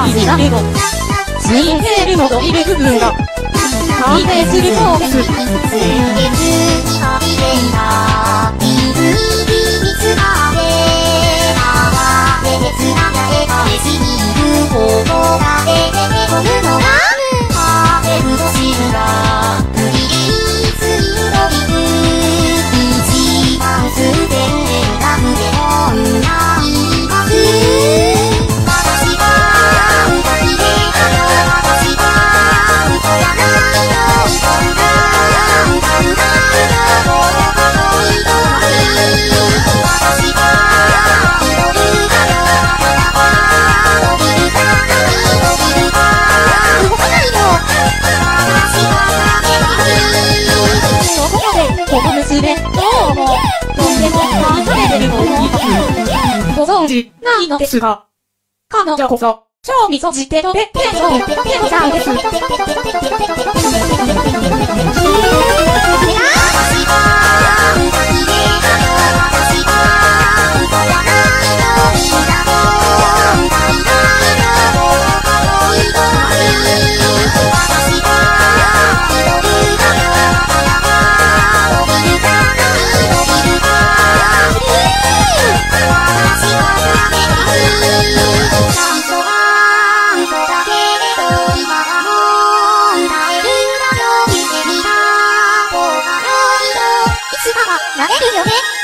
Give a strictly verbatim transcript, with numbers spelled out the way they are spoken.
大事だけど、水平線の伸びる部分が、関係するそうです。先月にはびれた、水に水が出た、手でつながればしにいることが出てこるのが、風ぶと汁が、振りについのびる、一番すてる絵が筆をなります。私は歌きれたよ、私は歌やないよ、歌うが歌うがよ、もうかのいとまり。私は踊るがよ、頭は伸びるがない伸びるが動かないよ。私は影がいい。ここでこの娘、どうもとっても愛されてると思います。ご存知ないのですが、彼女こそ超みそ汁とペッペのペコちゃんです。私は歌きれたよ、私は歌やないよ、歌も歌いないよ、もうかのいとまり。私は踊るがよ、頭は伸びるがない伸びるが私は影がいい。最初は嘘だけれど今はもう歌えるだよ、見てみた方が良いよ、いつかはなれるよね。